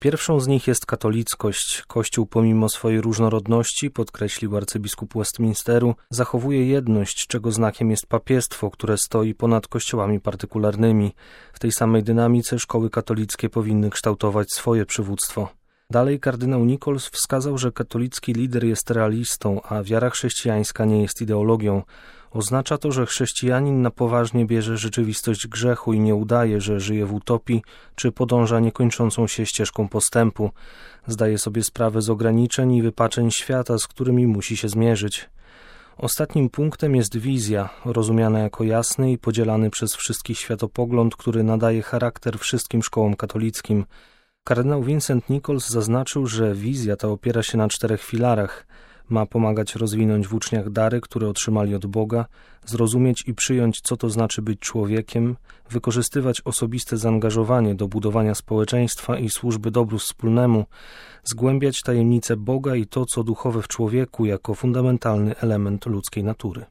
Pierwszą z nich jest katolickość. Kościół pomimo swojej różnorodności, podkreślił arcybiskup Westminsteru, zachowuje jedność, czego znakiem jest papiestwo, które stoi ponad kościołami partykularnymi. W tej samej dynamice szkoły katolickie powinny kształtować swoje przywództwo. Dalej kardynał Nichols wskazał, że katolicki lider jest realistą, a wiara chrześcijańska nie jest ideologią. Oznacza to, że chrześcijanin na poważnie bierze rzeczywistość grzechu i nie udaje, że żyje w utopii, czy podąża niekończącą się ścieżką postępu. Zdaje sobie sprawę z ograniczeń i wypaczeń świata, z którymi musi się zmierzyć. Ostatnim punktem jest wizja, rozumiana jako jasny i podzielany przez wszystkich światopogląd, który nadaje charakter wszystkim szkołom katolickim. Kardynał Vincent Nichols zaznaczył, że wizja ta opiera się na 4 filarach. Ma pomagać rozwinąć w uczniach dary, które otrzymali od Boga, zrozumieć i przyjąć, co to znaczy być człowiekiem, wykorzystywać osobiste zaangażowanie do budowania społeczeństwa i służby dobru wspólnemu, zgłębiać tajemnice Boga i to, co duchowe w człowieku jako fundamentalny element ludzkiej natury.